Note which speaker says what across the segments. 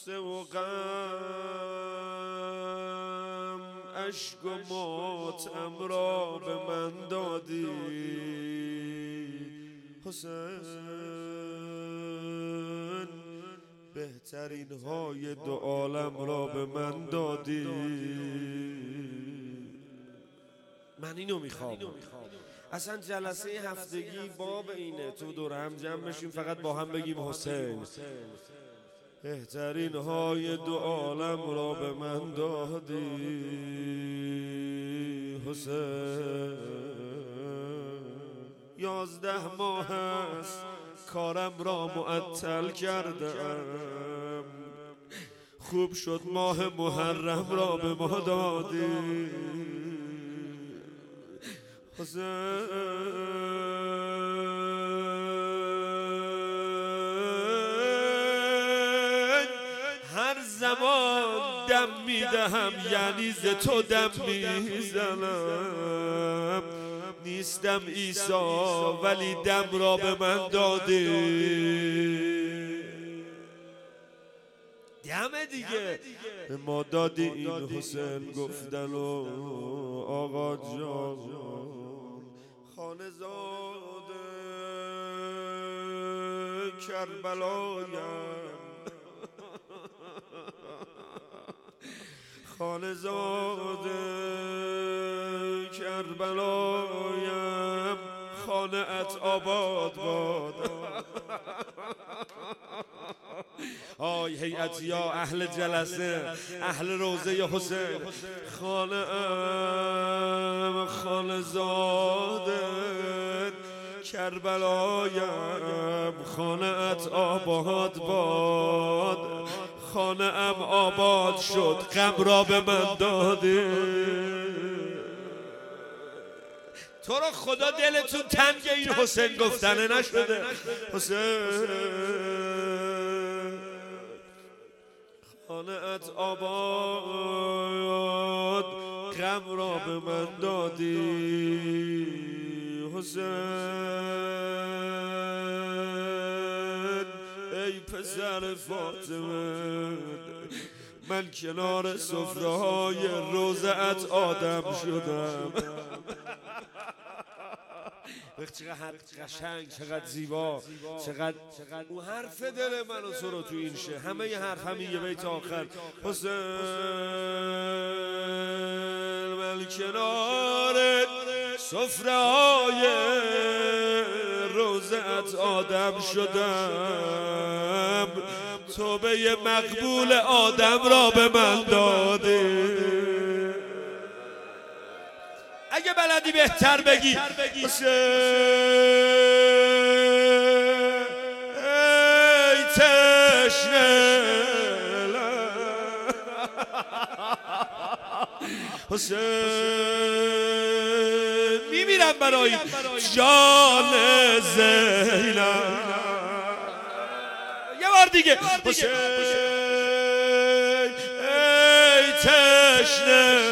Speaker 1: و غم اشک و ماتم را به من دادی حسین، بهترین های دو عالم را به من دادی. من اینو میخوام. اصلا جلسه هفتگی باب اینه، تو دور هم جمع بشیم فقط با هم بگیم حسین، بهترین های دو عالم را به من دادی حسین. 11 ماه است کارم را معطل کردم، خوب شد ماه محرم را به ما دادی حسین. زمان دم میدهم یعنی ز تو دم میزنم، نیستم عیسی ولی دم را به من دادی. دم دیگه به ما دادی این حسین گفتن و آقا جان خانه زاده کربلایم، خانه زاده کربلایم، خانه ات آباد باد. آی هیئت یا اهل جلسه، اهل روزه حسین، خانه ام خانه زاده کربلایم، خانه ات آباد باد، خانه ام آباد شد غم را به من دادی. تو را خدا دلتون تنگ این حسین گفتنه نشده. حسین خانه ات آباد غم را به من دادی حسین. ای پسر فاطمه من کنار سفره های روزه ات آدم شدم. چقدر قشنگ، چقدر زیبا، چقدر اون حرف دل من و تو رو تو این شه، همه ی حرف همین یه بیت آخر. حسین من کنار سفره های روزه ات آدم شدم، توبه مقبول آدم را به من دادی. اگه بلدی بهتر بگی حسین ای تشنه حسین میمیرم برای جان زینب. یه بار دیگه حسین ای تشنه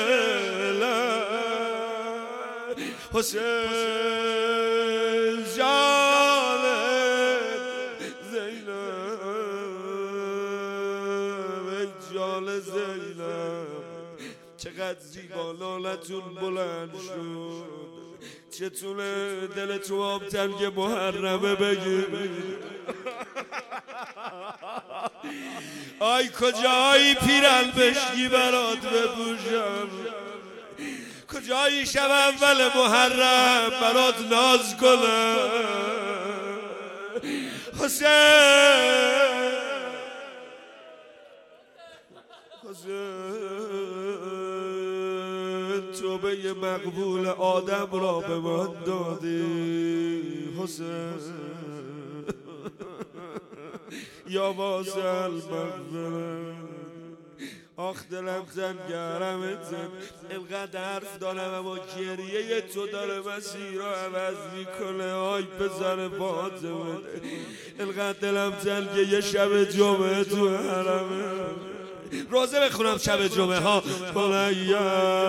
Speaker 1: حسین جان زینب، ای جان زینب، چقدر زیبا لالتون بلند شد، چتونه دلتون آب تنگ محرمه بگیر. آی کجایی پیرن بشکی برات بپوشم، کجایی شب اول محرم برات ناز کنم حسین. حسین توبه مقبول آدم را به من دادی حسین. یا واسه المغفرت آخ دلم زنگرمت زن، اینقدر حرف دارم اما گریه تو داره مسیر رو عوض میکنه. آی پسر فاطمه اینقدر دلم زنگه یه شب جمعه تو حرمه. روزه بخونم شب جمعه ها بلیا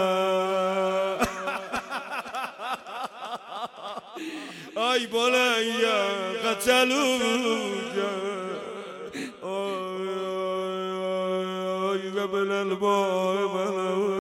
Speaker 1: آی بلیا قتلو جبل الماء